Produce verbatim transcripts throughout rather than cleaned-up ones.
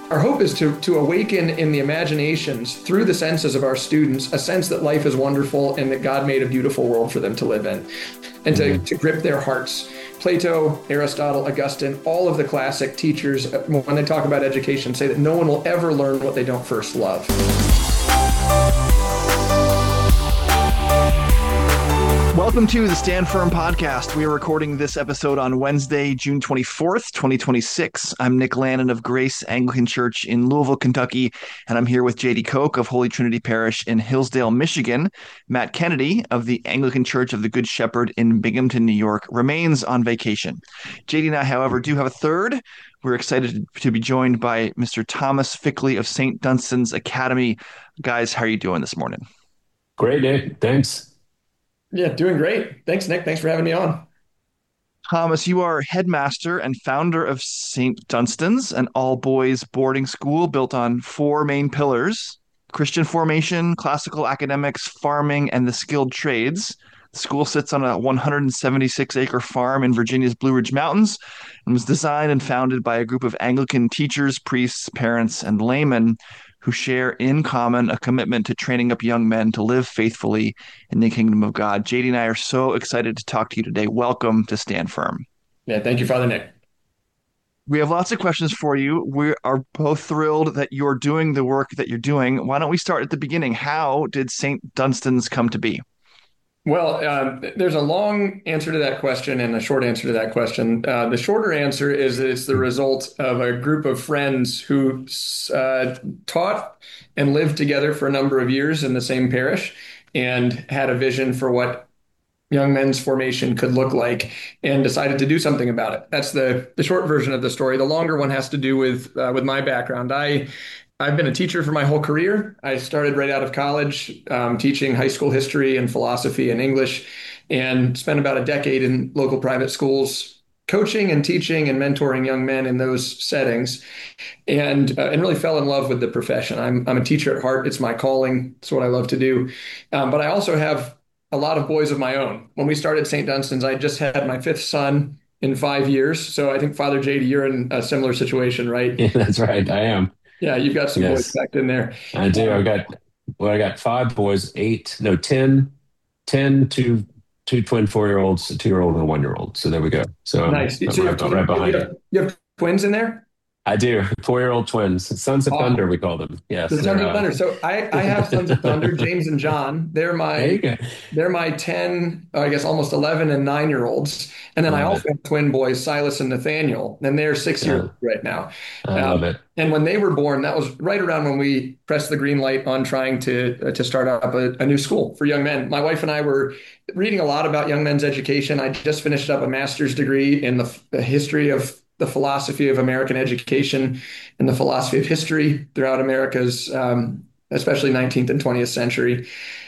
Our hope is to, to awaken in the imaginations through the senses of our students a sense that life is wonderful and that God made a beautiful world for them to live in, and to, Mm-hmm. to grip their hearts. Plato, Aristotle, Augustine, all of the classic teachers, when they talk about education, say that no one will ever learn what they don't first love. Welcome to the Stand Firm podcast. We are recording this episode on Wednesday, June twenty-fourth, twenty twenty-six. I'm Nick Lannon of Grace Anglican Church in Louisville, Kentucky, and I'm here with J D Koch of Holy Trinity Parish in Hillsdale, Michigan. Matt Kennedy of the Anglican Church of the Good Shepherd in Binghamton, New York, remains on vacation. J D and I, however, do have a third. We're excited to be joined by Mister Thomas Fickley of Saint Dunstan's Academy. Guys, how are you doing this morning? Great, Nick. Thanks. Yeah, doing great. Thanks, Nick. Thanks for having me on. Thomas, you are headmaster and founder of Saint Dunstan's, an all-boys boarding school built on four main pillars: Christian formation, classical academics, farming, and the skilled trades. The school sits on a one hundred seventy-six acre farm in Virginia's Blue Ridge Mountains and was designed and founded by a group of Anglican teachers, priests, parents, and laymen who share in common a commitment to training up young men to live faithfully in the kingdom of God. J D and I are so excited to talk to you today. Welcome to Stand Firm. Yeah, thank you, Father Nick. We have lots of questions for you. We are both thrilled that you're doing the work that you're doing. Why don't we start at the beginning? How did Saint Dunstan's come to be? Well, uh, there's a long answer to that question and a short answer to that question. Uh, the shorter answer is that it's the result of a group of friends who uh, taught and lived together for a number of years in the same parish and had a vision for what young men's formation could look like and decided to do something about it. That's the, the short version of the story. The longer one has to do with uh, with my background. I I've been a teacher for my whole career. I started right out of college um, teaching high school history and philosophy and English, and spent about a decade in local private schools coaching and teaching and mentoring young men in those settings, and uh, and really fell in love with the profession. I'm I'm a teacher at heart. It's my calling. It's what I love to do. Um, but I also have a lot of boys of my own. When we started Saint Dunstan's, I just had my fifth son in five years. So I think Father J D, you're in a similar situation, right? Yeah, that's right. I am. Yeah, you've got some boys Yes, back in there. I do. I got, well, I got five boys, eight, no, ten, ten, two, two twin four-year-olds, a two-year-old and a one-year-old. So there we go. So I'm, Nice. So I'm you right, have, I'm right behind you you. have, you have twins in there? I do. Four-year-old twins, Sons of Oh, Thunder, we call them. Yes, the Sons they're, of uh, Thunder. So I, I have Sons of Thunder, James and John. They're there you my go. they're my ten, I guess almost eleven and nine year olds. And then I Love also it. have twin boys, Silas and Nathaniel, and they're six years Yeah, old right now. I Um, love it. and when they were born, that was right around when we pressed the green light on trying to uh, to start up a, a new school for young men. My wife and I were reading a lot about young men's education. I just finished up a master's degree in the, the history of the philosophy of American education and the philosophy of history throughout America's, um, especially nineteenth and twentieth century.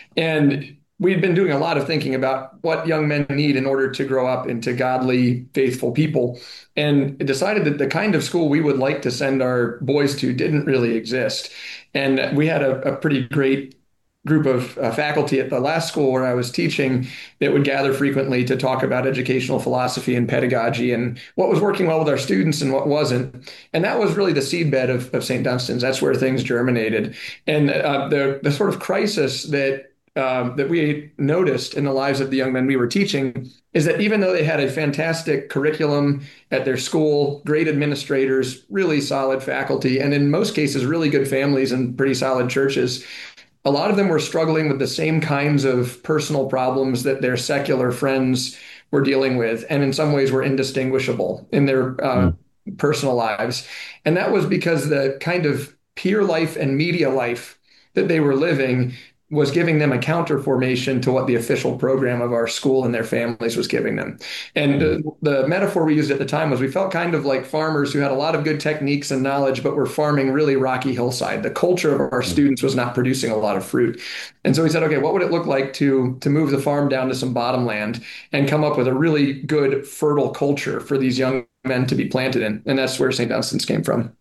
And we'd been doing a lot of thinking about what young men need in order to grow up into godly, faithful people, and decided that the kind of school we would like to send our boys to didn't really exist. And we had a, a pretty great group of uh, faculty at the last school where I was teaching that would gather frequently to talk about educational philosophy and pedagogy and what was working well with our students and what wasn't. And that was really the seedbed of, of Saint Dunstan's. That's where things germinated. And uh, the, the sort of crisis that um, that we noticed in the lives of the young men we were teaching is that even though they had a fantastic curriculum at their school, great administrators, really solid faculty, and in most cases, really good families and pretty solid churches, a lot of them were struggling with the same kinds of personal problems that their secular friends were dealing with, and in some ways were indistinguishable in their uh, Mm. personal lives. And that was because the kind of peer life and media life that they were living was giving them a counter formation to what the official program of our school and their families was giving them. And uh, Mm. the metaphor we used at the time was we felt kind of like farmers who had a lot of good techniques and knowledge, but were farming really rocky hillside. The culture of our Mm. students was not producing a lot of fruit. And so we said, okay, what would it look like to, to move the farm down to some bottomland and come up with a really good, fertile culture for these young men to be planted in? And that's where Saint Dunstan's came from.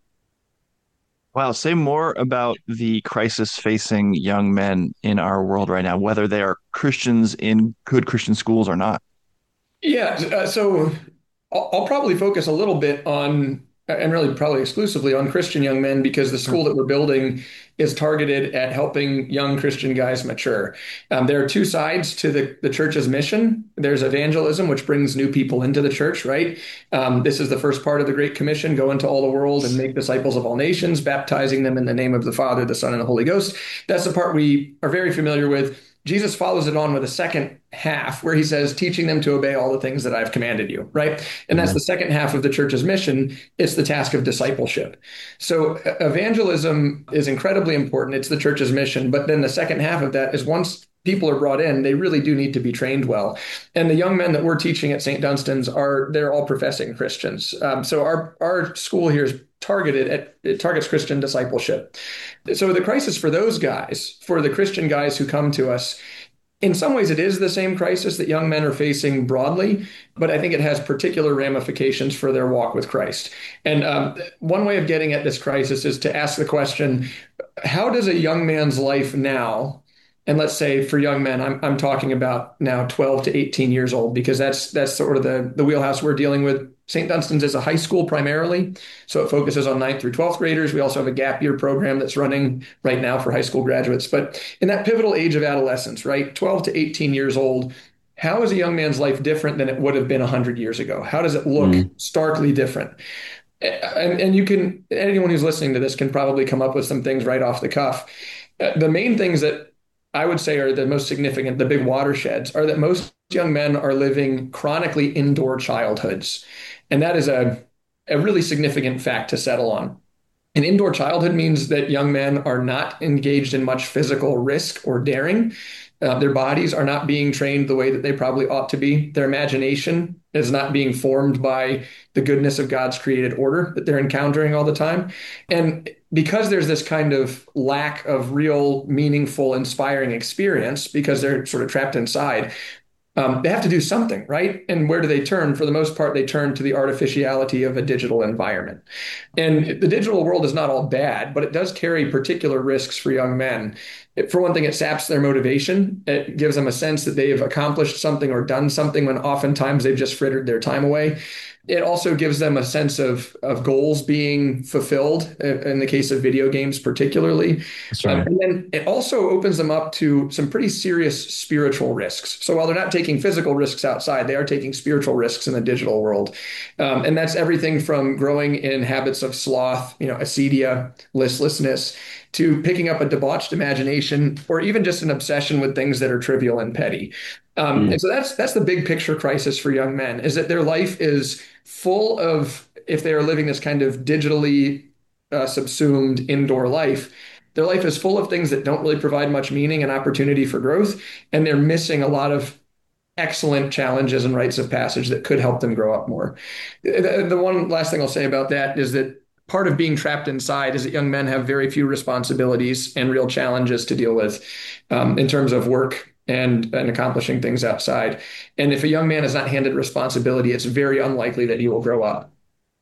Wow, say more about the crisis facing young men in our world right now, whether they are Christians in good Christian schools or not. Yeah, uh, so I'll, I'll probably focus a little bit on and really probably exclusively on Christian young men because the school that we're building is targeted at helping young Christian guys mature. Um, there are two sides to the, the church's mission. There's evangelism, which brings new people into the church, right? Um, this is the first part of the Great Commission: go into all the world and make disciples of all nations, baptizing them in the name of the Father, the Son, and the Holy Ghost. That's the part we are very familiar with. Jesus follows it on with a second half where he says, teaching them to obey all the things that I've commanded you, right? And that's the second half of the church's mission. It's the task of discipleship. So evangelism is incredibly important. It's the church's mission. But then the second half of that is once people are brought in, they really do need to be trained well. And the young men that we're teaching at Saint Dunstan's are, they're all professing Christians. Um, so our, our school here is targeted at, it targets Christian discipleship. So the crisis for those guys, for the Christian guys who come to us, in some ways it is the same crisis that young men are facing broadly, but I think it has particular ramifications for their walk with Christ. And um, one way of getting at this crisis is to ask the question, how does a young man's life now, and let's say for young men, I'm, I'm talking about now twelve to eighteen years old, because that's that's sort of the, the wheelhouse we're dealing with. Saint Dunstan's is a high school primarily, so it focuses on ninth through twelfth graders. We also have a gap year program that's running right now for high school graduates. But in that pivotal age of adolescence, right, twelve to eighteen years old, how is a young man's life different than it would have been one hundred years ago? How does it look mm. starkly different? And, and you can, anyone who's listening to this can probably come up with some things right off the cuff. Uh, the main things that I would say are the most significant, the big watersheds, are that most young men are living chronically indoor childhoods. And that is a, a really significant fact to settle on. An indoor childhood means that young men are not engaged in much physical risk or daring. Uh, their bodies are not being trained the way that they probably ought to be. Their imagination is not being formed by the goodness of God's created order that they're encountering all the time. And because there's this kind of lack of real, meaningful, inspiring experience, because they're sort of trapped inside, Um, they have to do something, right? And where do they turn? For the most part, they turn to the artificiality of a digital environment. And the digital world is not all bad, but it does carry particular risks for young men. It, for one thing, it saps their motivation. It gives them a sense that they have accomplished something or done something when oftentimes they've just frittered their time away. It also gives them a sense of, of goals being fulfilled, in the case of video games particularly. That's right. Um, and then it also opens them up to some pretty serious spiritual risks. So while they're not taking physical risks outside, they are taking spiritual risks in the digital world. Um, and that's everything from growing in habits of sloth, you know, acedia, listlessness, to picking up a debauched imagination, or even just an obsession with things that are trivial and petty. Um, mm. And so that's that's the big picture crisis for young men, is that their life is full of, if they are living this kind of digitally uh, subsumed indoor life, their life is full of things that don't really provide much meaning and opportunity for growth, and they're missing a lot of excellent challenges and rites of passage that could help them grow up more. The, the one last thing I'll say about that is that part of being trapped inside is that young men have very few responsibilities and real challenges to deal with um, in terms of work and, and accomplishing things outside. And if a young man is not handed responsibility, it's very unlikely that he will grow up.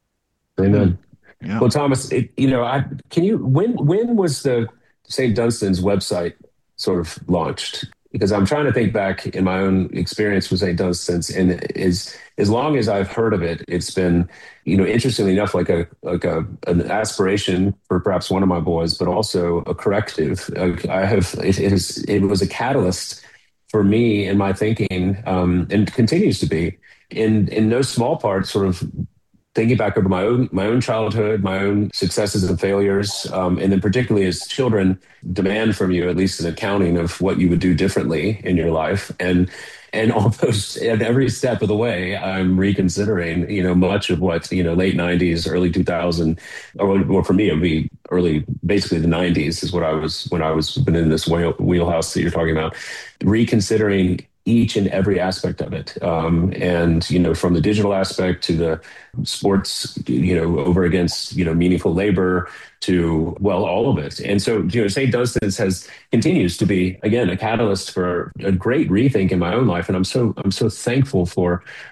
Amen. Yeah. Well, Thomas, it, you know, I can you when when was the Saint Dunstan's website sort of launched? Because I'm trying to think back in my own experience with Saint Dunstan's, and as as long as I've heard of it, it's been, you know, interestingly enough, like a like a an aspiration for perhaps one of my boys, but also a corrective. I have it, it is it was a catalyst for me in my thinking, um, and continues to be in in no small part, sort of thinking back over my own my own childhood, my own successes and failures, um, and then particularly as children demand from you at least an accounting of what you would do differently in your life, and and almost at every step of the way, I'm reconsidering, you know, much of what, you know, late nineties, early two thousand, or, or for me, it would be early, basically the nineties is what I was when I was been in this wheel, wheelhouse that you're talking about, reconsidering each and every aspect of it. Um, and, you know, from the digital aspect to the sports, you know, over against, you know, meaningful labor to, well, all of it. And so, you know, Saint Dunstan's has continues to be, again, a catalyst for a great rethink in my own life. And I'm so, I'm so thankful for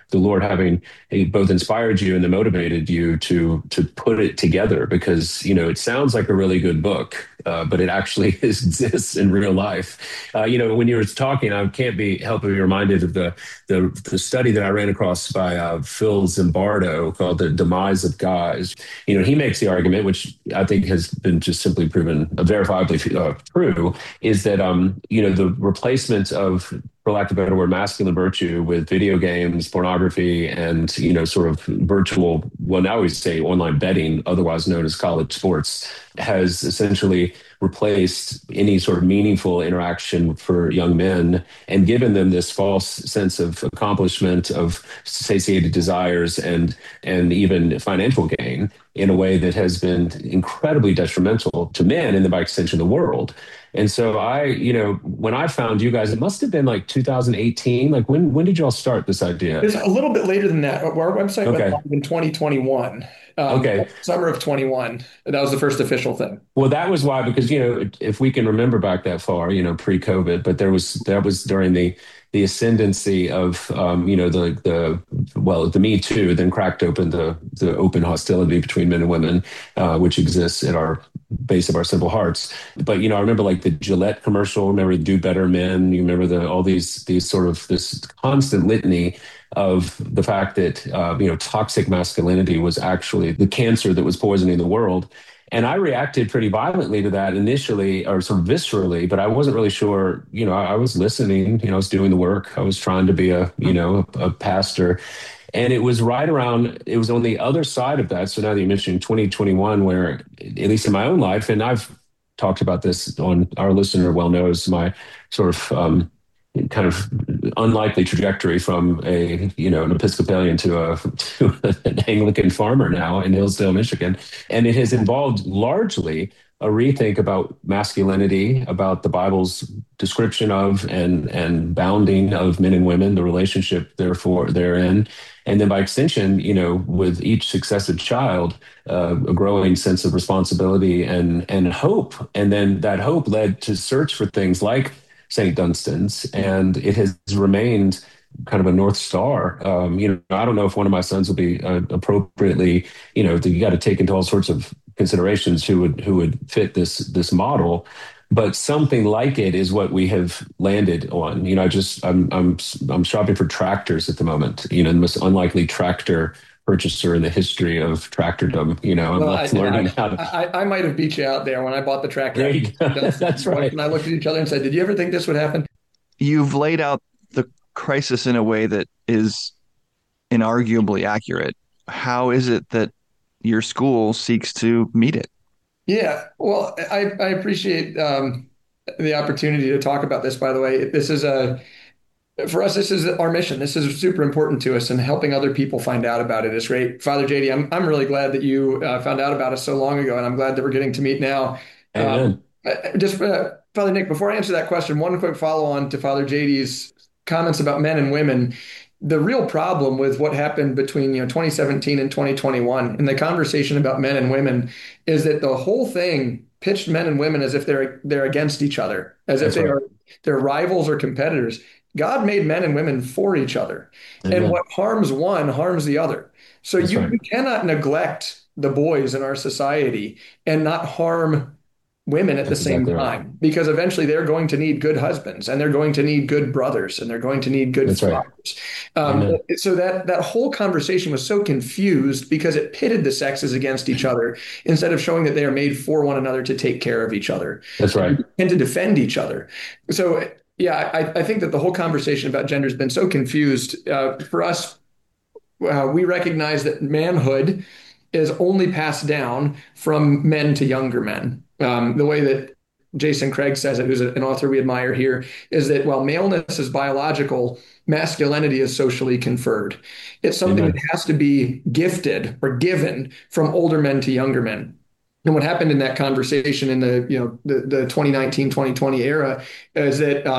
the Lord having eh, both inspired you and then motivated you to to put it together, because you know it sounds like a really good book, uh, but it actually exists in real life. Uh, you know, when you were talking, I can't be help but be reminded of the the, the study that I ran across by uh, Phil Zimbardo called "The Demise of Guys." You know, he makes the argument, which I think has been just simply proven uh, verifiably uh, true, is that um, you know the replacement of, for lack of a better word, masculine virtue with video games, pornography, and you know, sort of virtual, well, now we say online betting, otherwise known as college sports, has essentially replaced any sort of meaningful interaction for young men and given them this false sense of accomplishment, of satiated desires, and and even financial gain in a way that has been incredibly detrimental to men and then by extension the world. And so I, you know, when I found you guys, it must have been like two thousand eighteen. Like when when did y'all start this idea? It's a little bit later than that. Our website went Okay. live in twenty twenty-one, um, Okay. summer of twenty-one. That was the first official thing. Well, that was why, because, you know, if we can remember back that far, you know, pre-COVID, but there was, that was during the, the ascendancy of, um, you know, the, the, well, the Me Too, then cracked open the, the open hostility between men and women, uh, which exists at our base of our simple hearts. But, you know, I remember like the Gillette commercial, remember Do Better Men, you remember the, all these, these sort of, this constant litany of the fact that, uh, you know, toxic masculinity was actually the cancer that was poisoning the world. And I reacted pretty violently to that initially, or sort of viscerally, but I wasn't really sure. You know, I, I was listening, you know, I was doing the work. I was trying to be a, you know, a, a pastor. And it was right around, it was on the other side of that. So now that you mentioned twenty twenty-one, where, at least in my own life, and I've talked about this on, our listener well knows my sort of um, kind of unlikely trajectory from a, you know, an Episcopalian to a to an Anglican farmer now in Hillsdale, Michigan. And it has involved largely a rethink about masculinity, about the Bible's description of and and bounding of men and women, the relationship therefore therein. And then by extension, you know, with each successive child, uh, a growing sense of responsibility and and hope. And then that hope led to search for things like Saint Dunstan's, and it has remained kind of a North Star. Um, you know, I don't know if one of my sons will be uh, appropriately, you know, you got to take into all sorts of considerations who would who would fit this this model, but something like it is what we have landed on. You know, I just I'm I'm I'm shopping for tractors at the moment. You know, the most unlikely tractor purchaser in the history of tractordom. You know, I'm Well, I, learning I, how to. I, I might have beat you out there when I bought the tractor. There you go. That's right. And I looked at each other and said, "Did you ever think this would happen?" You've laid out the crisis in a way that is inarguably accurate. How is it that your school seeks to meet it? Yeah, well, I, I appreciate um, the opportunity to talk about this, by the way. This is a, for us, this is our mission. This is super important to us, and helping other people find out about it is great. Father J D, I'm, I'm really glad that you uh, found out about us so long ago, and I'm glad that we're getting to meet now. Um, Amen. just uh, Father Nick, before I answer that question, one quick follow on to Father J D's comments about men and women. The real problem with what happened between, you know, twenty seventeen and twenty twenty-one in the conversation about men and women is that the whole thing pitched men and women as if they're they're against each other, as if That's they right. are they're rivals or competitors. God made men and women for each other, and Amen. what harms one harms the other. So That's you right. we cannot neglect the boys in our society and not harm women at the That's same exactly right. time, because eventually they're going to need good husbands, and they're going to need good brothers, and they're going to need good That's right. fathers. Um, Amen. so that that whole conversation was so confused because it pitted the sexes against each other instead of showing that they are made for one another to take care of each other That's right. and, and to defend each other. So yeah, I, I think that the whole conversation about gender has been so confused. Uh, for us, uh, we recognize that manhood is only passed down from men to younger men. Um, the way that Jason Craig says it, who's an author we admire here, is that while maleness is biological, masculinity is socially conferred. It's something that Amen. has to be gifted or given from older men to younger men. And what happened in that conversation in the, you know, the, the twenty nineteen, twenty twenty era is that um,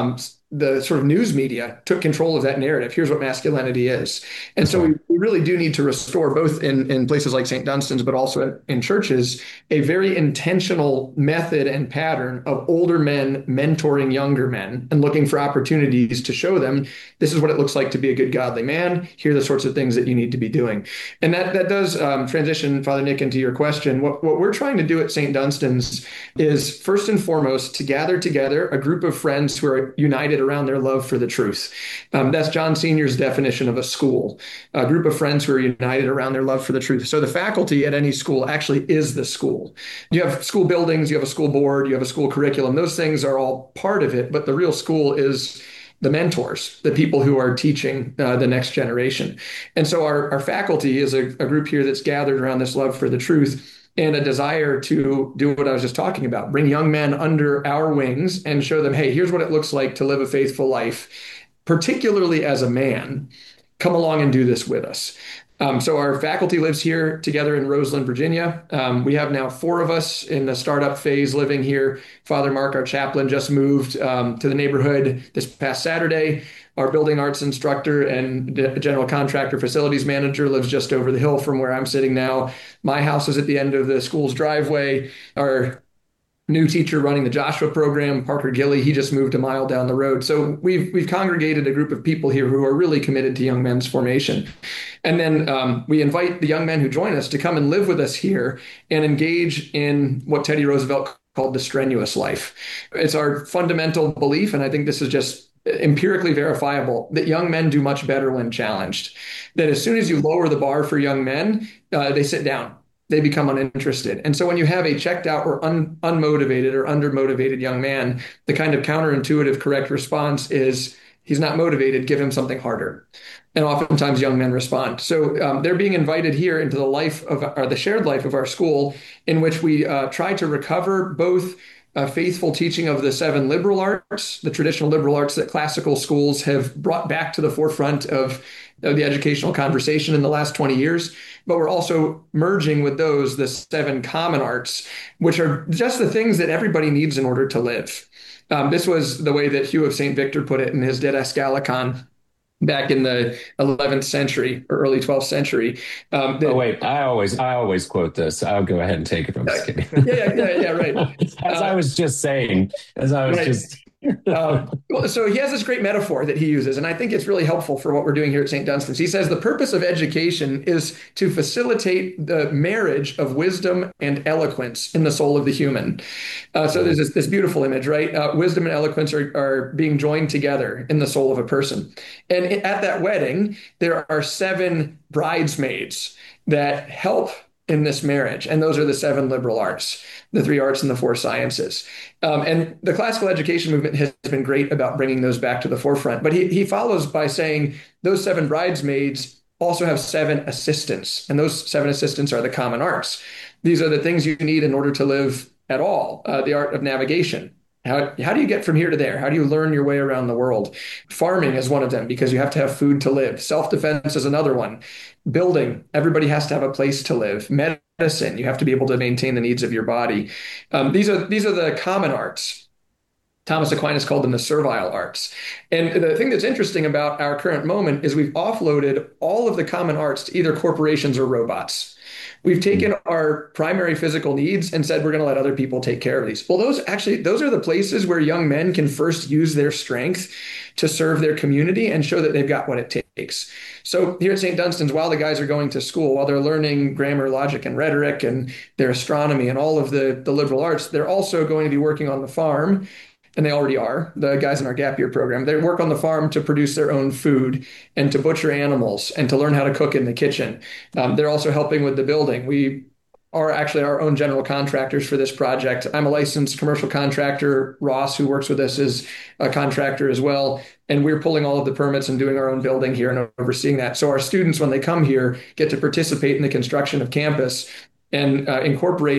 the sort of news media took control of that narrative. Here's what masculinity is. And so Okay. we, we really do need to restore, both in, in places like Saint Dunstan's, but also in churches, a very intentional method and pattern of older men mentoring younger men and looking for opportunities to show them this is what it looks like to be a good godly man. Here are the sorts of things that you need to be doing. And that, that does um, transition, Father Nick, into your question. What, what we're trying to do at Saint Dunstan's is, first and foremost, to gather together a group of friends who are united around their love for the truth. Um, that's John Senior's definition of a school, a group of friends who are united around their love for the truth. So the faculty at any school actually is the school. You have school buildings, you have a school board, you have a school curriculum. Those things are all part of it, but the real school is the mentors, the people who are teaching uh, the next generation. And so our, our faculty is a, a group here that's gathered around this love for the truth and a desire to do what I was just talking about, bring young men under our wings and show them, hey, here's what it looks like to live a faithful life, particularly as a man. Come along and do this with us. Um, so our faculty lives here together in Roseland, Virginia. Um, we have now four of us in the startup phase living here. Father Mark, our chaplain, just moved um, to the neighborhood this past Saturday. Our building arts instructor and general contractor facilities manager lives just over the hill from where I'm sitting now. My house is at the end of the school's driveway. Our new teacher running the Joshua program, Parker Gilly, he just moved a mile down the road. So we've we've congregated a group of people here who are really committed to young men's formation. And then um, we invite the young men who join us to come and live with us here and engage in what Teddy Roosevelt called the strenuous life. It's our fundamental belief, and I think this is just empirically verifiable, that young men do much better when challenged. That as soon as you lower the bar for young men, uh, they sit down. They become uninterested. And so when you have a checked out or un, unmotivated or undermotivated young man, the kind of counterintuitive correct response is, he's not motivated, give him something harder. And oftentimes young men respond. So um, they're being invited here into the life of, or the shared life of our school, in which we uh, try to recover both a faithful teaching of the seven liberal arts, the traditional liberal arts that classical schools have brought back to the forefront of, of the educational conversation in the last twenty years. But we're also merging with those the seven common arts, which are just the things that everybody needs in order to live. Um, this was the way that Hugh of Saint Victor put it in his De Dascalicon back in the eleventh century or early twelfth century. Um, that, Oh wait, I always I always quote this. I'll go ahead and take it. I'm just kidding. yeah, yeah, yeah, yeah, right. As Uh, I was just saying, as I was right. just Uh, so he has this great metaphor that he uses, and I think it's really helpful for what we're doing here at Saint Dunstan's. He says the purpose of education is to facilitate the marriage of wisdom and eloquence in the soul of the human. Uh, so there's this, this beautiful image, right? Uh, wisdom and eloquence are, are being joined together in the soul of a person. And at that wedding, there are seven bridesmaids that help in this marriage. And those are the seven liberal arts, the three arts and the four sciences. Um, and the classical education movement has been great about bringing those back to the forefront. But he, he follows by saying those seven bridesmaids also have seven assistants. And those seven assistants are the common arts. These are the things you need in order to live at all. Uh, the art of navigation. How, how do you get from here to there? How do you learn your way around the world? Farming is one of them because you have to have food to live. Self-defense is another one. Building, everybody has to have a place to live. Medicine, you have to be able to maintain the needs of your body. Um, these are these are the common arts. Thomas Aquinas called them the servile arts. And the thing that's interesting about our current moment is we've offloaded all of the common arts to either corporations or robots. We've taken our primary physical needs and said we're going to let other people take care of these. Well, those actually, those are the places where young men can first use their strength to serve their community and show that they've got what it takes. So here at Saint Dunstan's, while the guys are going to school, while they're learning grammar, logic, and rhetoric, and their astronomy and all of the, the liberal arts, they're also going to be working on the farm. And they already are, the guys in our gap year program. They work on the farm to produce their own food and to butcher animals and to learn how to cook in the kitchen. Um, they're also helping with the building. We are actually our own general contractors for this project. I'm a licensed commercial contractor. Ross, who works with us, is a contractor as well. And we're pulling all of the permits and doing our own building here and overseeing that. So our students, when they come here, get to participate in the construction of campus and uh, incorporate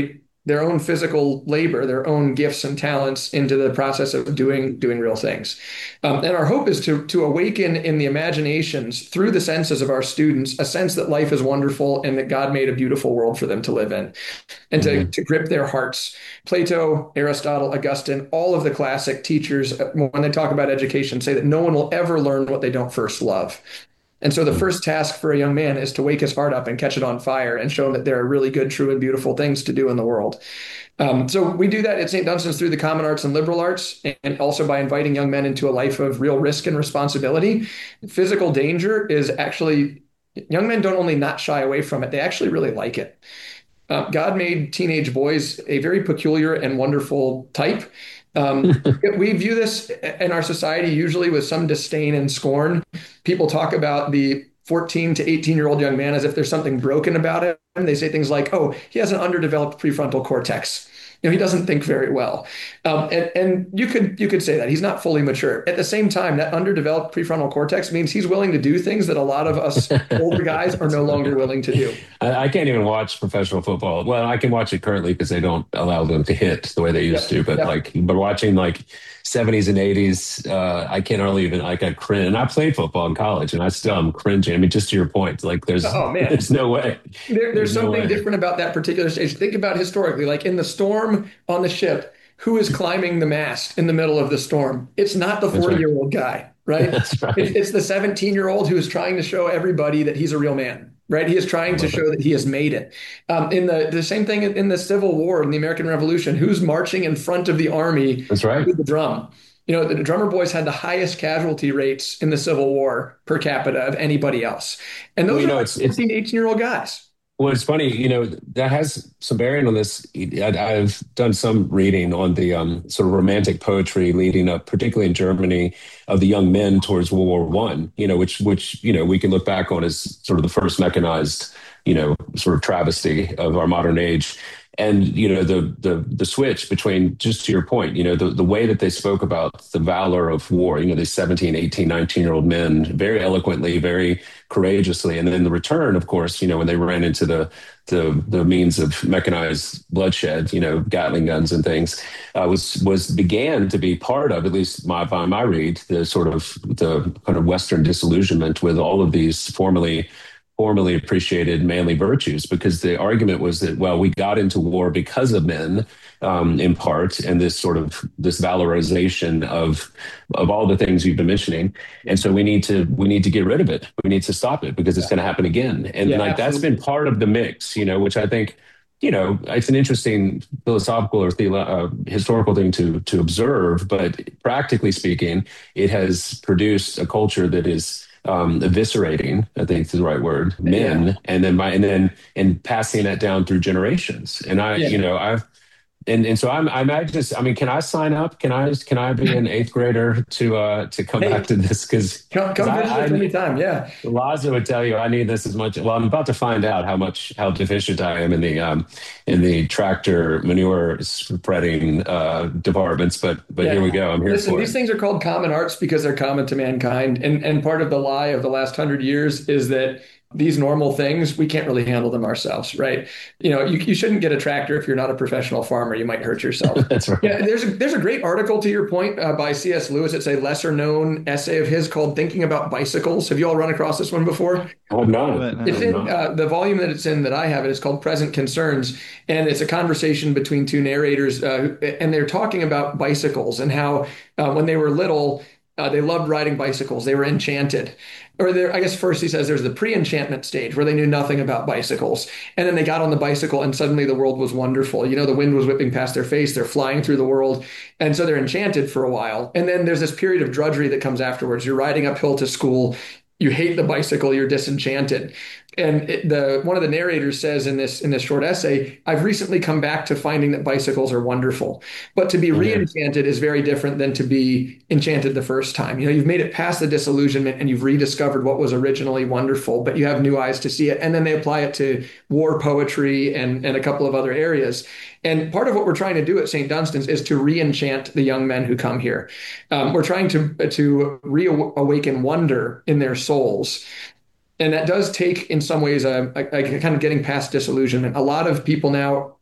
their own physical labor, their own gifts and talents into the process of doing doing real things. Um, and our hope is to to awaken in the imaginations through the senses of our students a sense that life is wonderful and that God made a beautiful world for them to live in, and to, Mhm. to grip their hearts. Plato, Aristotle, Augustine, all of the classic teachers, uh, when they talk about education, say that no one will ever learn what they don't first love. And so the first task for a young man is to wake his heart up and catch it on fire and show him that there are really good, true, and beautiful things to do in the world. Um, so we do that at Saint Dunstan's through the common arts and liberal arts, and also by inviting young men into a life of real risk and responsibility. Physical danger is actually, young men don't only not shy away from it, they actually really like it. Uh, God made teenage boys a very peculiar and wonderful type. Um, we view this in our society usually with some disdain and scorn. People talk about the fourteen to eighteen year old young man as if there's something broken about him. They say things like, oh, he has an underdeveloped prefrontal cortex. You know, he doesn't think very well. Um, and, and you could you could say that he's not fully mature. At the same time, that underdeveloped prefrontal cortex means he's willing to do things that a lot of us older guys are no longer willing to do. I, I can't even watch professional football. Well, I can watch it currently because they don't allow them to hit the way they used Yep, to. But yep. like, but watching like seventies and eighties, uh, I can't hardly even like I cringe. And I played football in college, and I still am cringing. I mean, just to your point, like there's Oh man, there's no way. there, there's There's no something way. different about that particular stage. Think about historically, like in the storm on the ship, who is climbing the mast in the middle of the storm? It's not the That's forty right. year old guy, right? That's It, right. it's the seventeen year old who is trying to show everybody that he's a real man, right? He is I trying to love it. show that he has made it. Um, in the the same thing in the Civil War, in the American Revolution, who's marching in front of the army That's right. with the drum? You know, the drummer boys had the highest casualty rates in the Civil War per capita of anybody else. And Well, those you are know, like it's it's fourteen, eighteen year old guys. well, it's funny, you know, that has some bearing on this. I- I've done some reading on the um, sort of romantic poetry leading up, particularly in Germany, of the young men towards World War One. You know, which which you know we can look back on as sort of the first mechanized, you know, sort of travesty of our modern age. And you know the the the switch between, just to your point, you know the, the way that they spoke about the valor of war, you know these seventeen, eighteen, nineteen year old men, very eloquently, very courageously. And then the return, of course, you know when they ran into the the, the means of mechanized bloodshed, you know Gatling guns and things, uh, was was began to be part of, at least my by my read, the sort of the kind of Western disillusionment with all of these formerly formerly appreciated manly virtues, because the argument was that, well, we got into war because of men, um, in part, and this sort of this valorization of of all the things you've been mentioning, and so we need to we need to get rid of it. We need to stop it because it's Yeah, going to happen again, and yeah, like that's been absolutely. part of the mix, you know, which I think. You know, it's an interesting philosophical or theolo- uh, historical thing to to observe, but practically speaking, it has produced a culture that is um, eviscerating, I think is the right word, Yeah, men, and then by and then and passing that down through generations. And I, you yeah. know, I've and and so I'm I'm I just I mean, can I sign up? Can I can I be an eighth grader to uh to come back Hey, to this? Because come because come visit I, us I anytime. Yeah. Laza would tell you I need this as much. Well, I'm about to find out how much how deficient I am in the um in the tractor manure spreading uh departments. But but here Yeah. we go. I'm here Listen, for these it. things are called common arts because they're common to mankind. And and part of the lie of the last hundred years is that these normal things, we can't really handle them ourselves, right? You know, you, you shouldn't get a tractor if you're not a professional farmer. You might hurt yourself. That's right. Yeah, there's a, there's a great article to your point uh, by C S. Lewis. It's a lesser known essay of his called Thinking About Bicycles. Have you all run across this one before? I'm not. But It's no. I'm in not. uh, the volume that it's in that I have it is called Present Concerns, and it's a conversation between two narrators, uh, and they're talking about bicycles and how uh, when they were little, uh, they loved riding bicycles. They were enchanted. Or there, I guess first he says there's the pre-enchantment stage where they knew nothing about bicycles, and then they got on the bicycle, and suddenly the world was wonderful. You know, the wind was whipping past their face. They're flying through the world, and so they're enchanted for a while. And then there's this period of drudgery that comes afterwards. You're riding uphill to school. You hate the bicycle. You're disenchanted. And it, the one of the narrators says in this in this short essay, I've recently come back to finding that bicycles are wonderful. But to be Yeah. re-enchanted is very different than to be enchanted the first time. You know, you've made it past the disillusionment and you've rediscovered what was originally wonderful, but you have new eyes to see it. And then they apply it to war poetry and, and a couple of other areas. And part of what we're trying to do at Saint Dunstan's is to re-enchant the young men who come here. Um, we're trying to to reawaken wonder in their souls, and that does take, in some ways, a, a, a kind of getting past disillusionment. A lot of people now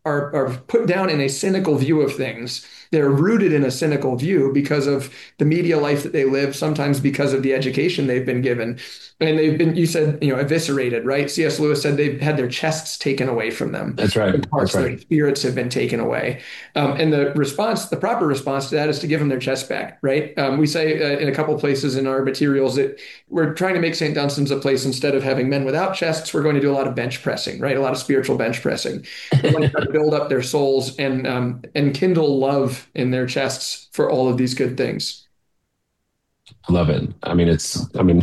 are, are put down in a cynical view of things. They're rooted in a cynical view because of the media life that they live, sometimes because of the education they've been given. And they've been, you said, you know, eviscerated, right? C S. Lewis said they've had their chests taken away from them. That's right. In That's parts, their right. spirits have been taken away. Um, and the response, the proper response to that is to give them their chest back, right? Um, we say uh, in a couple places in our materials that we're trying to make Saint Dunstan's a place, instead of having men without chests, we're going to do a lot of bench pressing, right? A lot of spiritual bench pressing. We're going to try to build up their souls and um, and kindle love in their chests for all of these good things. I love it. I mean, it's, I mean,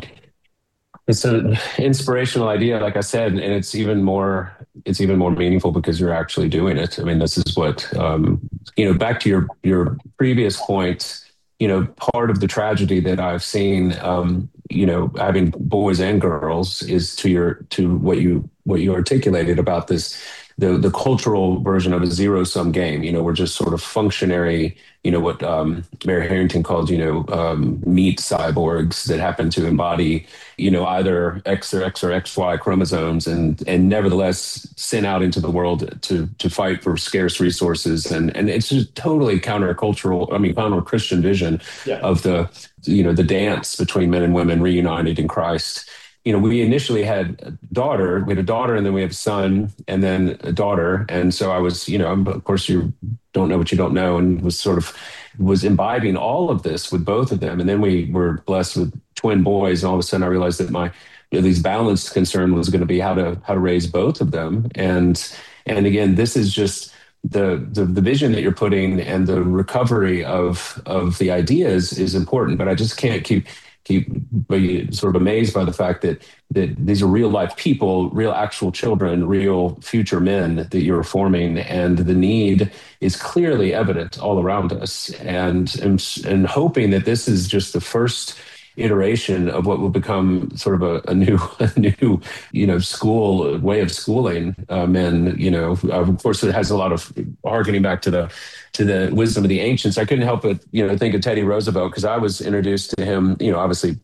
it's an inspirational idea, like I said, and it's even more, it's even more meaningful because you're actually doing it. I mean, this is what, um, you know, back to your, your previous point, you know, part of the tragedy that I've seen, um, you know, having boys and girls is to your, to what you, what you articulated about this, the, the cultural version of a zero sum game. You know, we're just sort of functionary, you know, what um, Mary Harrington called, you know, um, meat cyborgs that happen to embody, you know, either X or X or X Y chromosomes, and and nevertheless sent out into the world to to fight for scarce resources. And and it's just totally countercultural. I mean, counter Christian vision Yeah. of the, you know, the dance between men and women reunited in Christ. You know, we initially had a daughter, we had a daughter, and then we have a son, and then a daughter. And so I was, you know, I'm, of course, you don't know what you don't know, and was sort of was imbibing all of this with both of them. And then we were blessed with twin boys, and all of a sudden I realized that my at least balanced concern was going to be how to how to raise both of them. And and again, this is just the, the the vision that you're putting, and the recovery of of the ideas is important. But I just can't keep keep be sort of amazed by the fact that that these are real life people, real actual children, real future men that you're forming, and the need is clearly evident all around us. And and, and hoping that this is just the first iteration of what will become sort of a, a new, a new, you know, school way of schooling uh, men. You know, of course, it has a lot of harkening back to the to the wisdom of the ancients. I couldn't help but, you know, think of Teddy Roosevelt, because I was introduced to him, you know, obviously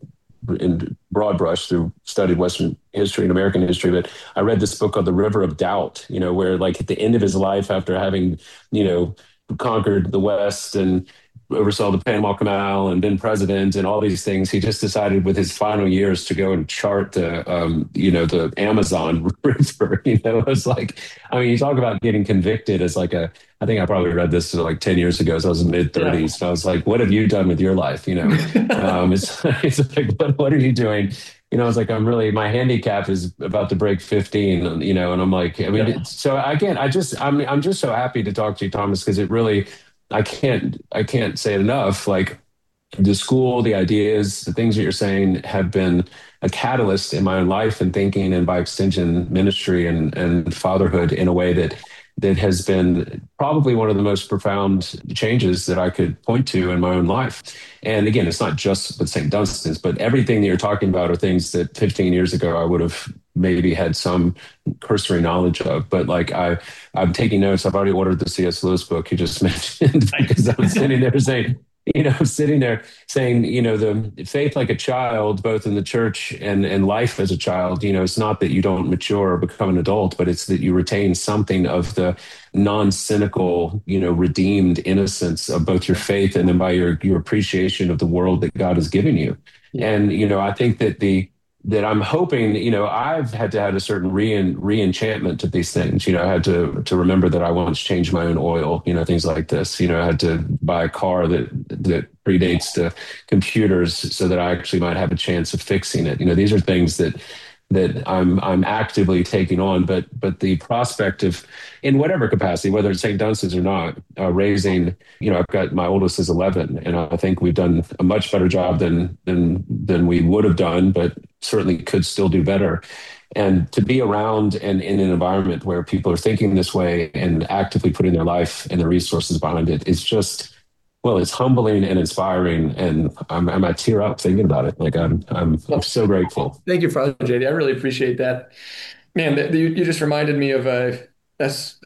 in broad brush through studied Western history and American history. But I read this book called The River of Doubt, you know, where like at the end of his life, after having, you know, conquered the West and oversaw the Panama Canal and been president and all these things, he just decided with his final years to go and chart the, um, you know, the Amazon River. You know, it was like, I mean, you talk about getting convicted as like a, I think I probably read this like ten years ago, so I was in mid thirties. Yeah. And I was like, what have you done with your life? You know, um, it's, it's like, what, what are you doing? You know, I was like, I'm really, my handicap is about to break fifteen, you know, and I'm like, I mean, yeah. So again, I just, I'm, I'm just so happy to talk to you, Thomas, because it really, I can't, I can't say it enough. Like the school, the ideas, the things that you're saying have been a catalyst in my own life and thinking, and by extension, ministry and, and fatherhood, in a way that that has been probably one of the most profound changes that I could point to in my own life. And again, it's not just with Saint Dunstan's, but everything that you're talking about are things that fifteen years ago I would have maybe had some cursory knowledge of. But like I, I'm taking notes. I've already ordered the C S. Lewis book you just mentioned, because I was sitting there saying, you know, sitting there saying, you know, the faith like a child, both in the church and, and life as a child, you know, it's not that you don't mature or become an adult, but it's that you retain something of the non-cynical, you know, redeemed innocence of both your faith and then by your, your appreciation of the world that God has given you. Yeah. And, you know, I think that the, that I'm hoping, you know, I've had to have a certain re re-enchantment to these things. You know, I had to to remember that I once changed my own oil, you know, things like this. You know, I had to buy a car that that predates the computers so that I actually might have a chance of fixing it. You know, these are things that that I'm I'm actively taking on, but but the prospect of, in whatever capacity, whether it's Saint Dunstan's or not, uh, raising, you know, I've got, my oldest is eleven, and I think we've done a much better job than than than we would have done, but certainly could still do better. And to be around and in an environment where people are thinking this way and actively putting their life and their resources behind it, it's just, well, it's humbling and inspiring, and I'm, I'm I tear up thinking about it. Like I'm, I'm, I'm so grateful. Thank you, Father J D. I really appreciate that. Man, th- you, you just reminded me of a, that's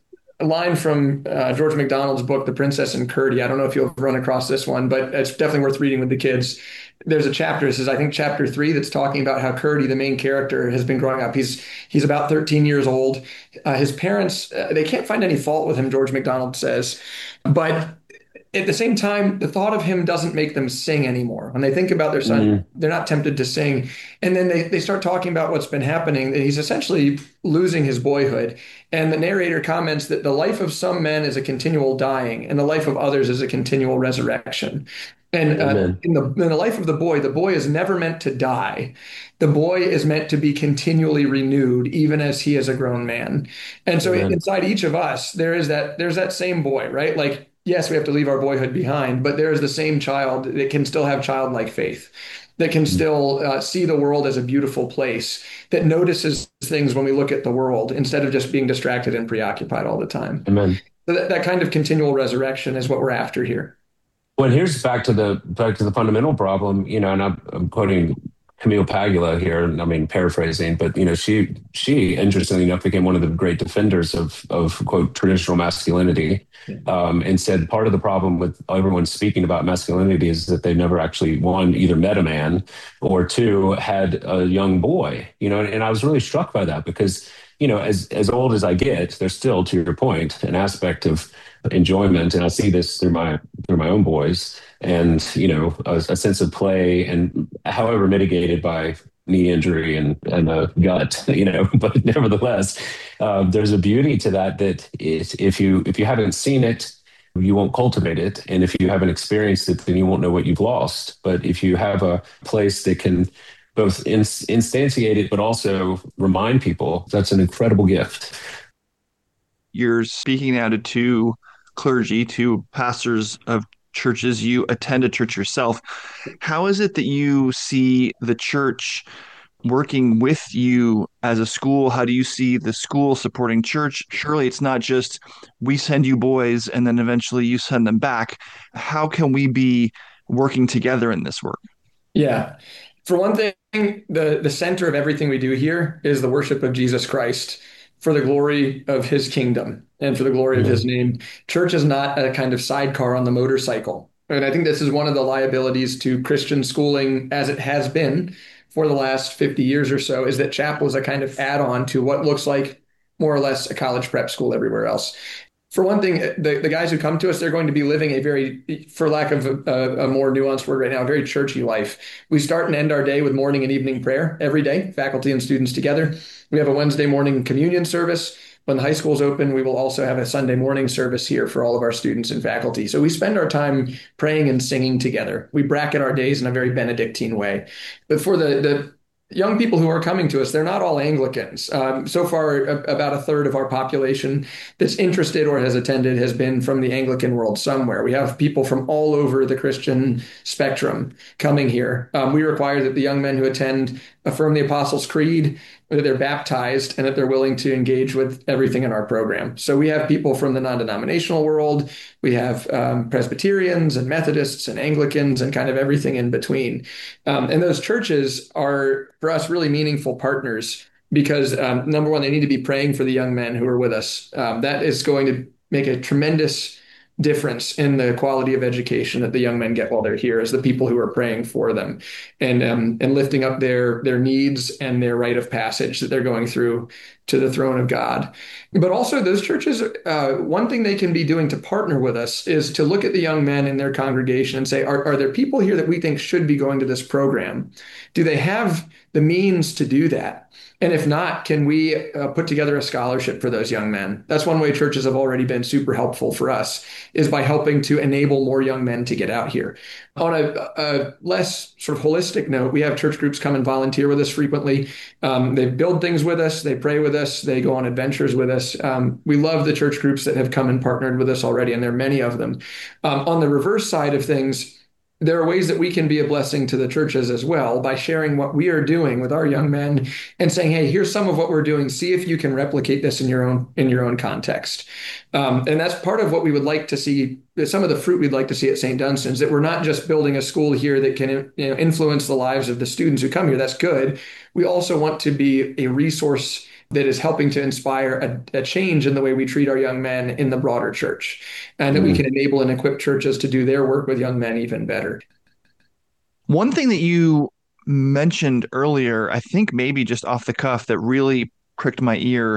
a line from uh, George MacDonald's book, The Princess and Curdie. I don't know if you'll run across this one, but it's definitely worth reading with the kids. There's a chapter, this is I think chapter three, that's talking about how Curdie, the main character, has been growing up. He's he's about thirteen years old. Uh, his parents, uh, they can't find any fault with him, George MacDonald says, but at the same time, the thought of him doesn't make them sing anymore. When they think about their son, Mm. they're not tempted to sing. And then they, they start talking about what's been happening. He's essentially losing his boyhood. And the narrator comments that the life of some men is a continual dying, and the life of others is a continual resurrection. And uh, Amen. in the in the life of the boy, the boy is never meant to die. The boy is meant to be continually renewed, even as he is a grown man. And so Amen. inside each of us, there is that there's that same boy, right? Like, yes, we have to leave our boyhood behind, but there is the same child that can still have childlike faith, that can still uh, see the world as a beautiful place, that notices things when we look at the world instead of just being distracted and preoccupied all the time. Amen. So that, that kind of continual resurrection is what we're after here. Well, here's back to the back to the fundamental problem, you know, and I'm, I'm quoting Camille Pagula here, and I mean paraphrasing, but you know, she she interestingly enough became one of the great defenders of of quote traditional masculinity, um, and said part of the problem with everyone speaking about masculinity is that they never actually one either met a man or two had a young boy, you know, and, and I was really struck by that because you know, as as old as I get, there's still, to your point, an aspect of enjoyment, and I see this through my through my own boys, and you know, a, a sense of play, and however mitigated by knee injury and and a gut, you know, but nevertheless, uh, there's a beauty to that that is, if you if you haven't seen it, you won't cultivate it, and if you haven't experienced it, then you won't know what you've lost. But if you have a place that can both instantiate it, but also remind people, that's an incredible gift. You're speaking now to two clergy, two pastors of churches. You attend a church yourself. How is it that you see the church working with you as a school? How do you see the school supporting church? Surely it's not just we send you boys and then eventually you send them back. How can we be working together in this work? Yeah. For one thing, the, the center of everything we do here is the worship of Jesus Christ for the glory of his kingdom and for the glory of his name. Church is not a kind of sidecar on the motorcycle. And I think this is one of the liabilities to Christian schooling as it has been for the last fifty years or so, is that chapel is a kind of add-on to what looks like more or less a college prep school everywhere else. For one thing, the, the guys who come to us, they're going to be living a very, for lack of a, a more nuanced word right now, a very churchy life. We start and end our day with morning and evening prayer every day, faculty and students together. We have a Wednesday morning communion service. When the high school's open, we will also have a Sunday morning service here for all of our students and faculty. So we spend our time praying and singing together. We bracket our days in a very Benedictine way. But for the, the young people who are coming to us, they're not all Anglicans. Um, so far, a, about a third of our population that's interested or has attended has been from the Anglican world somewhere. We have people from all over the Christian spectrum coming here. Um, we require that the young men who attend affirm the Apostles' Creed, that they're baptized, and that they're willing to engage with everything in our program. So we have people from the non-denominational world. We have um, Presbyterians and Methodists and Anglicans and kind of everything in between. Um, and those churches are, for us, really meaningful partners because, um, number one, they need to be praying for the young men who are with us. Um, that is going to make a tremendous difference in the quality of education that the young men get while they're here, as the people who are praying for them and um, and lifting up their their needs and their rite of passage that they're going through to the throne of God. But also those churches, uh, one thing they can be doing to partner with us is to look at the young men in their congregation and say, are, are there people here that we think should be going to this program? Do they have the means to do that? And if not, can we uh, put together a scholarship for those young men? That's one way churches have already been super helpful for us, is by helping to enable more young men to get out here. On a, a less sort of holistic note, we have church groups come and volunteer with us frequently. Um, they build things with us. They pray with us. They go on adventures with us. Um, we love the church groups that have come and partnered with us already, and there are many of them. Um, on the reverse side of things, there are ways that we can be a blessing to the churches as well by sharing what we are doing with our young men and saying, hey, here's some of what we're doing. See if you can replicate this in your own in your own context. Um, and that's part of what we would like to see, some of the fruit we'd like to see at Saint Dunstan's, that we're not just building a school here that can, you know, influence the lives of the students who come here. That's good. We also want to be a resource that is helping to inspire a, a change in the way we treat our young men in the broader church, and that we can Mm. enable and equip churches to do their work with young men even better. One thing that you mentioned earlier, I think maybe just off the cuff, that really pricked my ear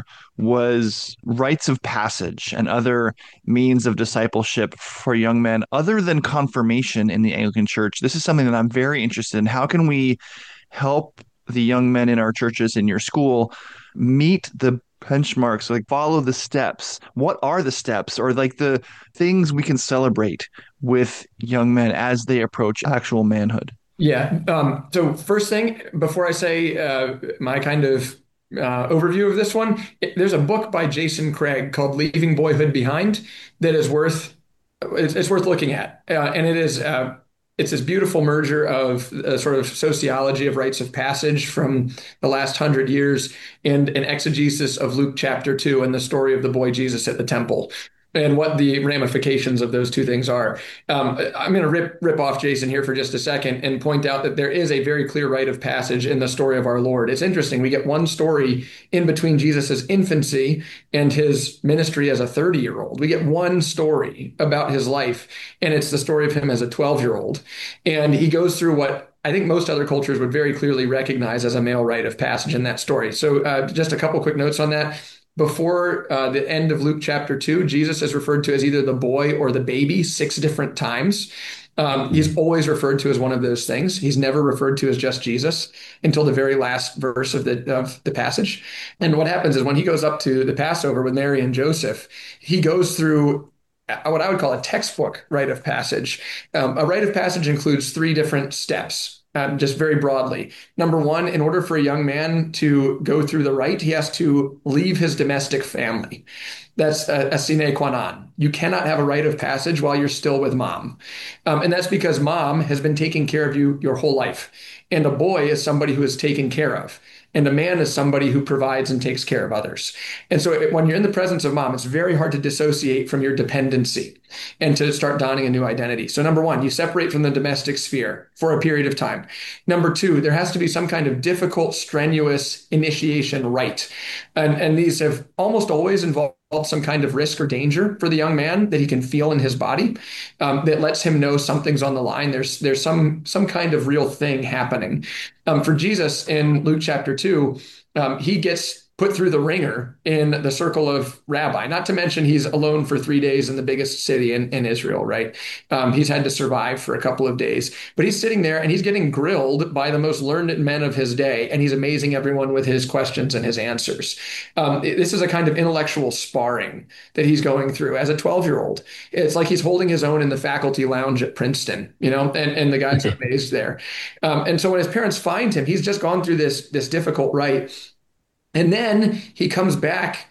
was rites of passage and other means of discipleship for young men other than confirmation in the Anglican Church. This is something that I'm very interested in. How can we help the young men in our churches, in your school, meet the benchmarks, like follow the steps? What are the steps or like the things we can celebrate with young men as they approach actual manhood? Yeah. Um, so first thing, before I say uh, my kind of uh, overview of this one, it, there's a book by Jason Craig called "Leaving Boyhood Behind" that is worth it's, it's worth looking at, uh, and it is uh, it's this beautiful merger of uh, sort of sociology of rites of passage from the last hundred years and an exegesis of Luke chapter two and the story of the boy Jesus at the temple, and what the ramifications of those two things are. Um, I'm going to rip rip off Jason here for just a second and point out that there is a very clear rite of passage in the story of our Lord. It's interesting. We get one story in between Jesus's infancy and his ministry as a thirty year old. We get one story about his life, and it's the story of him as a twelve year old. And he goes through what I think most other cultures would very clearly recognize as a male rite of passage in that story. So, uh, just a couple quick notes on that. Before uh, the end of Luke chapter two, Jesus is referred to as either the boy or the baby six different times. Um, he's always referred to as one of those things. He's never referred to as just Jesus until the very last verse of the of the passage. And what happens is when he goes up to the Passover with Mary and Joseph, he goes through what I would call a textbook rite of passage. Um, a rite of passage includes three different steps. Um, just very broadly. Number one, in order for a young man to go through the rite, he has to leave his domestic family. That's a, a sine qua non. You cannot have a rite of passage while you're still with mom. Um, and that's because mom has been taking care of you your whole life. And a boy is somebody who is taken care of. And a man is somebody who provides and takes care of others. And so it, when you're in the presence of mom, it's very hard to dissociate from your dependency and to start donning a new identity. So number one, you separate from the domestic sphere for a period of time. Number two, there has to be some kind of difficult, strenuous initiation rite. And, and these have almost always involved some kind of risk or danger for the young man that he can feel in his body, um, that lets him know something's on the line. There's there's some some kind of real thing happening. Um, for Jesus in Luke chapter two, um, he gets put through the ringer in the circle of rabbi, not to mention he's alone for three days in the biggest city in, in Israel, right? Um, he's had to survive for a couple of days, but he's sitting there and he's getting grilled by the most learned men of his day, and he's amazing everyone with his questions and his answers. Um, this is a kind of intellectual sparring that he's going through as a twelve-year-old. It's like he's holding his own in the faculty lounge at Princeton, you know, and, and the guys are amazed there. Um, and so when his parents find him, he's just gone through this, this difficult rite. And then he comes back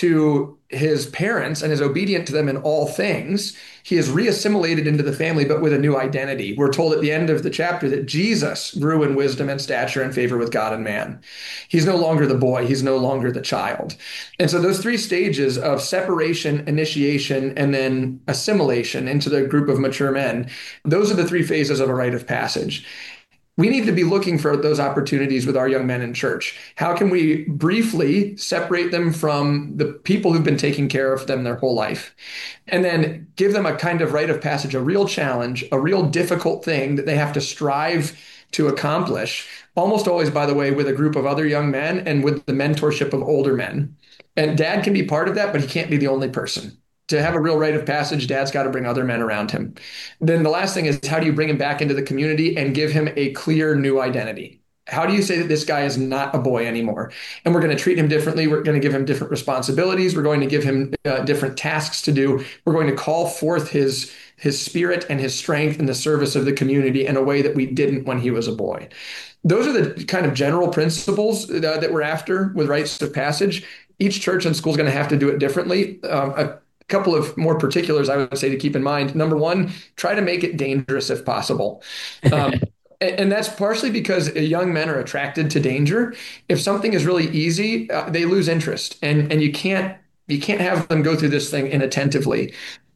to his parents and is obedient to them in all things. He is reassimilated into the family, but with a new identity. We're told at the end of the chapter that Jesus grew in wisdom and stature and favor with God and man. He's no longer the boy. He's no longer the child. And so those three stages of separation, initiation, and then assimilation into the group of mature men, those are the three phases of a rite of passage. We need to be looking for those opportunities with our young men in church. How can we briefly separate them from the people who've been taking care of them their whole life? And then give them a kind of rite of passage, a real challenge, a real difficult thing that they have to strive to accomplish, almost always, by the way, with a group of other young men and with the mentorship of older men. And dad can be part of that, but he can't be the only person. To have a real rite of passage, dad's got to bring other men around him. Then the last thing is, how do you bring him back into the community and give him a clear new identity? How do you say that this guy is not a boy anymore? And we're going to treat him differently. We're going to give him different responsibilities. We're going to give him uh, different tasks to do. We're going to call forth his, his spirit and his strength in the service of the community in a way that we didn't when he was a boy. Those are the kind of general principles uh, that we're after with rites of passage. Each church and school is going to have to do it differently. Um, a, couple of more particulars I would say to keep in mind. Number one, try to make it dangerous if possible. Um, and, and that's partially because young men are attracted to danger. If something is really easy, uh, they lose interest, and and you can't you can't have them go through this thing inattentively.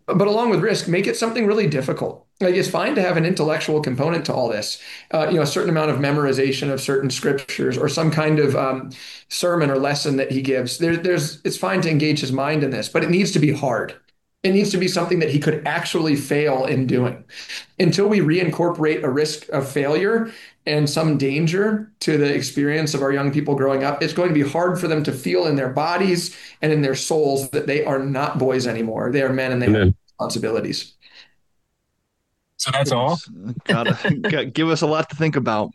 but along with risk, make it something really difficult. Like it's fine to have an intellectual component to all this, uh, you know, a certain amount of memorization of certain scriptures or some kind of um, sermon or lesson that he gives. There, there's, it's fine to engage his mind in this, but it needs to be hard. It needs to be something that he could actually fail in doing. Until we reincorporate a risk of failure and some danger to the experience of our young people growing up, it's going to be hard for them to feel in their bodies and in their souls that they are not boys anymore. They are men and they have Amen. responsibilities. So that's all. Gotta give us a lot to think about.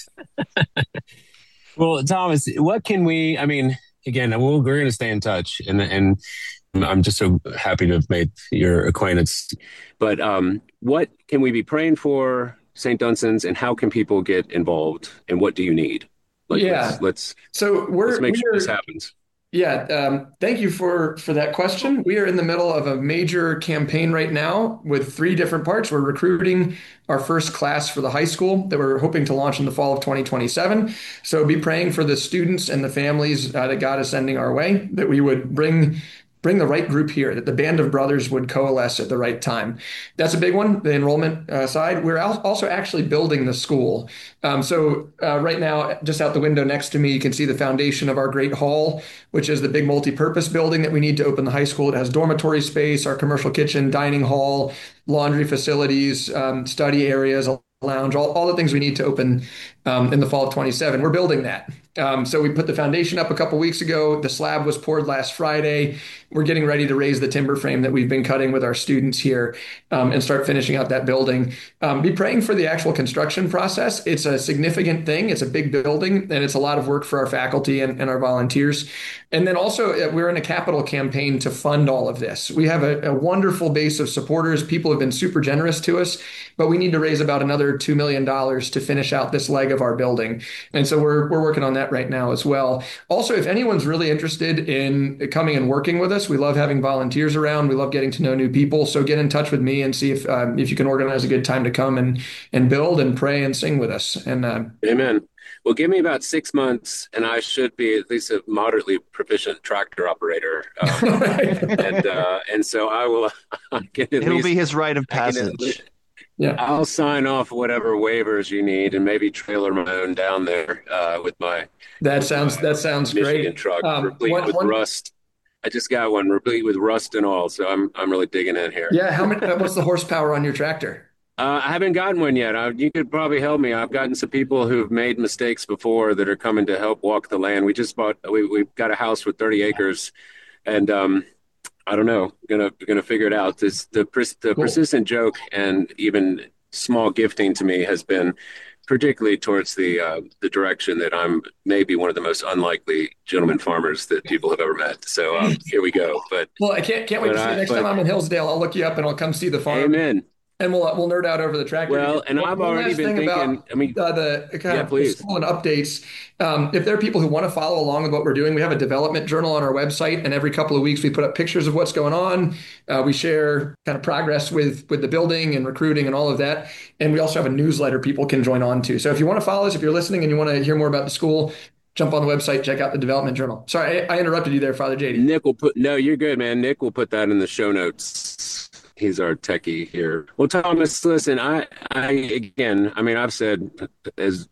Well, Thomas, what can we? I mean, again, we'll, we're going to stay in touch, and and I'm just so happy to have made your acquaintance. But um, what can we be praying for Saint Dunstan's, and how can people get involved? And what do you need? Like, yeah. Let's, let's so we're let's make we're, sure this happens. Yeah, um, thank you for for that question. We are in the middle of a major campaign right now with three different parts. We're recruiting our first class for the high school that we're hoping to launch in the fall of twenty twenty-seven. So be praying for the students and the families uh, that God is sending our way, that we would bring bring the right group here, that the band of brothers would coalesce at the right time. That's a big one, the enrollment uh, side. We're also actually building the school. Um, so uh, right now, just out the window next to me, you can see the foundation of our great hall, which is the big multi-purpose building that we need to open the high school. It has dormitory space, our commercial kitchen, dining hall, laundry facilities, um, study areas, a lounge, all, all the things we need to open um, in the fall of twenty-seven. We're building that. Um, so we put the foundation up a couple weeks ago. The slab was poured last Friday. We're getting ready to raise the timber frame that we've been cutting with our students here um, and start finishing out that building. Um, be praying for the actual construction process. It's a significant thing. It's a big building, and it's a lot of work for our faculty and, and our volunteers. And then also, uh, we're in a capital campaign to fund all of this. We have a, a wonderful base of supporters. People have been super generous to us, but we need to raise about another two million dollars to finish out this leg of our building. And so we're, we're working on that right now as well. Also, if anyone's really interested in coming and working with us, we love having volunteers around. We love getting to know new people. So get in touch with me and see if um, if you can organize a good time to come and and build and pray and sing with us. And uh, Amen. Well, give me about six months, and I should be at least a moderately proficient tractor operator. Um, and uh, and so I will. I can at It'll least, be his rite of I can at passage. least- yeah, I'll sign off whatever waivers you need, and maybe trailer my own down there uh, with my that with sounds my that sounds Michigan great. truck, Um, replete one, with one, rust. I just got one replete with rust and all, so I'm I'm really digging in here. yeah, how many? What's the horsepower on your tractor? Uh, I haven't gotten one yet. I, you could probably help me. I've gotten some people who've made mistakes before that are coming to help walk the land. We just bought. We we've got a house with thirty acres, and um, I don't know. Gonna gonna figure it out. This the pers- the Cool. persistent joke and even small gifting to me has been particularly towards the uh, the direction that I'm maybe one of the most unlikely gentleman farmers that people have ever met. So um, here we go. But Well, I can't can't wait but to see you I next but time I'm in Hillsdale. I'll look you up and I'll come see the farm. amen. And we'll we'll nerd out over the tractor. Well, and One- I've one already last been thing thinking. about I mean, uh, the kind yeah, of the please. school and updates. Um, if there are people who want to follow along with what we're doing, we have a development journal on our website, and every couple of weeks we put up pictures of what's going on. Uh, we share kind of progress with with the building and recruiting and all of that. And we also have a newsletter people can join on to. So if you want to follow us, if you're listening and you want to hear more about the school, jump on the website, check out the development journal. Sorry, I, I interrupted you there, Father J D. Nick will put. No, you're good, man. Nick will put that in the show notes. He's our techie here. Well, Thomas, listen, I, I again, I mean, I've said as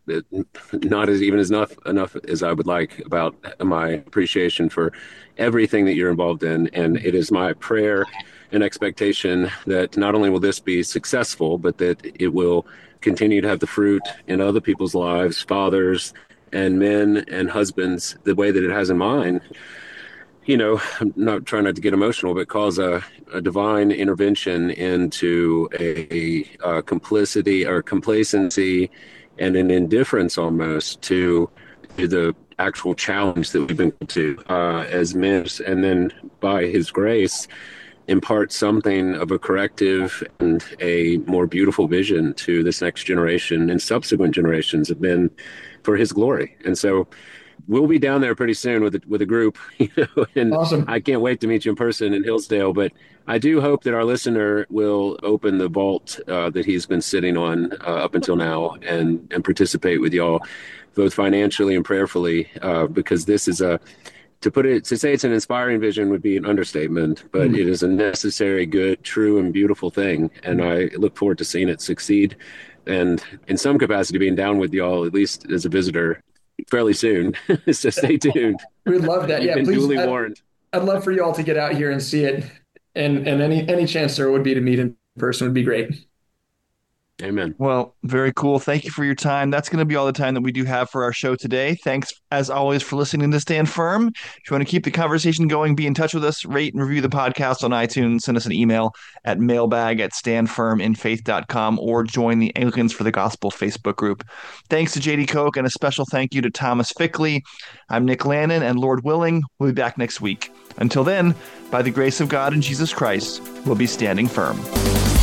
not as even as enough enough as I would like about my appreciation for everything that you're involved in, and it is my prayer and expectation that not only will this be successful, but that it will continue to have the fruit in other people's lives, fathers and men and husbands, the way that it has in mine. You know, I'm not trying not to get emotional, but cause a, a divine intervention into a, a complicity or complacency and an indifference almost to, to the actual challenge that we've been to uh, as men. And then by his grace, impart something of a corrective and a more beautiful vision to this next generation and subsequent generations of men for his glory. And so we'll be down there pretty soon with a, with a group, you know, and Awesome. I can't wait to meet you in person in Hillsdale. But I do hope that our listener will open the vault uh, that he's been sitting on uh, up until now and, and participate with y'all, both financially and prayerfully, uh, because this is a to put it, to say it's an inspiring vision would be an understatement, but mm. it is a necessary, good, true, and beautiful thing. And I look forward to seeing it succeed. And in some capacity, being down with y'all, at least as a visitor, fairly soon. So stay tuned. We'd love that. You've yeah, been please. duly I'd, warned. I'd love for you all to get out here and see it. And and any any chance there would be to meet in person would be great. Amen. Well, very cool. Thank you for your time. That's going to be all the time that we do have for our show today. Thanks, as always, for listening to Stand Firm. If you want to keep the conversation going, be in touch with us, rate and review the podcast on iTunes, send us an email at mailbag at stand firm in faith dot com, or join the Anglicans for the Gospel Facebook group. Thanks to J D Koch, and a special thank you to Thomas Fickley. I'm Nick Lannon, and Lord willing, we'll be back next week. Until then, by the grace of God and Jesus Christ, we'll be standing firm.